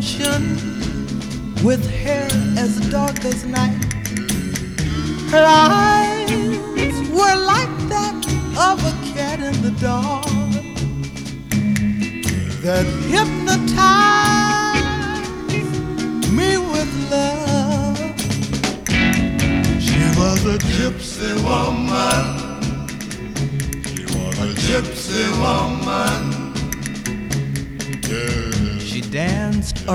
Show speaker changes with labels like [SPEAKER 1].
[SPEAKER 1] ocean with hair as dark as night. Her eyes were like that of a cat in the dark that hypnotized me with love. She was a gypsy woman. She was a gypsy woman. Yeah. She danced